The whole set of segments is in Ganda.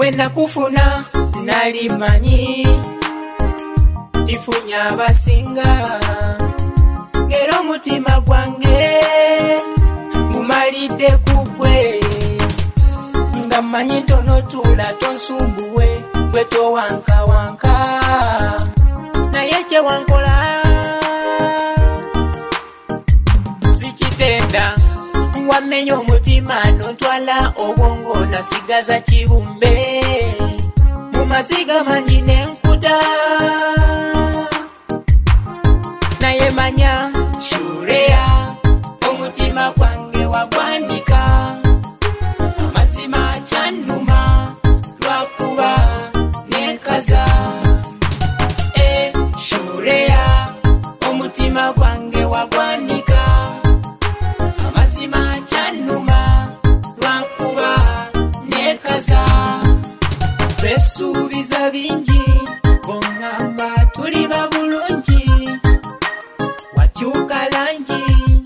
bwena kufuna nali manyi tifunya abasinga ngero mutima gwange gumalidde kugwe nga manyi tonotula tonsumbuwe gwe towankawanka naye kye wankola sikitenda wamenya omutima nontwala obwongo nasigaza kibumbe mu maziga mangi nenkuta naye manya shureya omutima gwange wagwanika amazima kyanuma lwakuba nekaza shureya omutima gwange wagwanika amazima kyanuma lwakuba nekaza twesuubiza bingi bongamba tuli babulungi wakyuka langi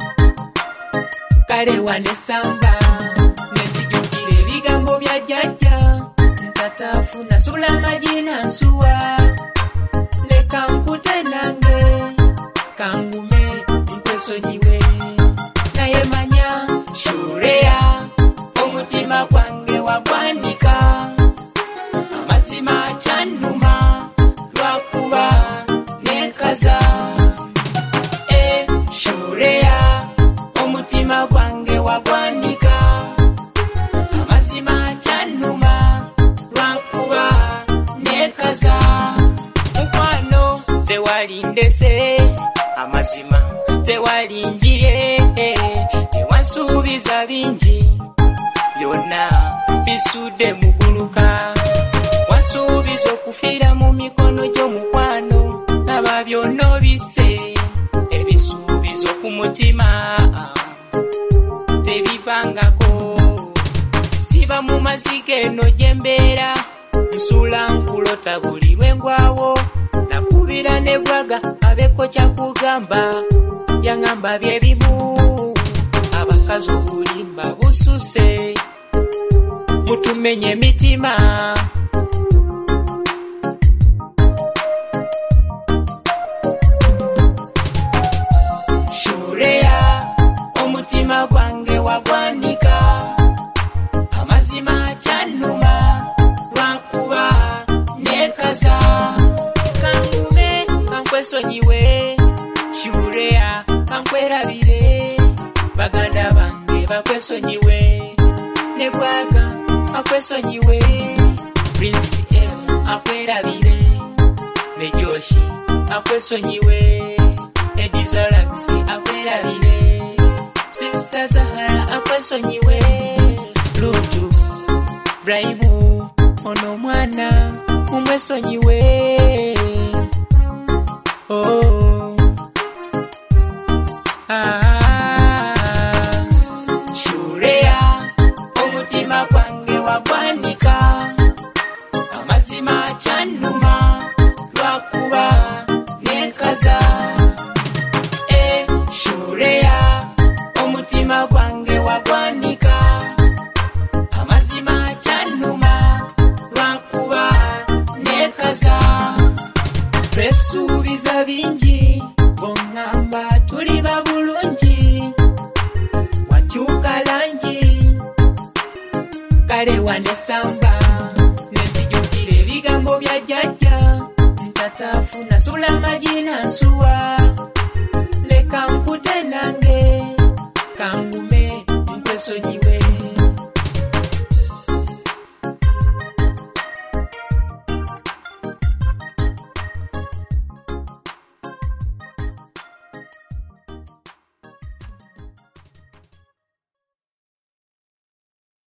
kale wanesamba nezijukira ebigambo bya jjajja ntatafuna sula amagina nsuwa leka nkute nange kangume nkwesonyiwe naye manya shureya omutima gwange wagwanika amazima kyanuma lwakuba nekaza shureya omutima gwange wagwanika amazima kyanuma lwakuba nekaza mukwano tewalindese amazima tewalingiye newansuubiza bingi byonna bisudde muguluka wansuubiza okufiira mu mikono gy'omukwano naba byonna obise ebisuubizo ku mutima tebivangako siba mu maziga eno gyembeera nsula nkulota buli lwengwawo nakubira ne bwaga abeko kyakugamba yaŋŋamba byebimu abakazi obulimba bususe mutumenye emitima shureya omutima gwange wagwanika amazima kyanuma lwakuba nekaza kangume kankwesonyiwe shureya kankwerabire baganda bange bakwesonyiwe ne bwaga akwesonyiwe Prince M akwerabire ne Joshi akwesonyiwe Edizalaxi akwerabire Sister Zahara akwesonyiwe Lutu Braimu ono mwana umwesonyiwe oh shureya omutima gwange wagwanika amazima kyanuma lwakuba nekaza shureya omutima gwange wagwanika amazima kyanuma lwakuba nekaza twesuubiza bingi bongamba tuli babulungi wakyuka langi kale wanesamba nezijukira ebigambo bya jjajja ntatafuna sula amagina nsuwa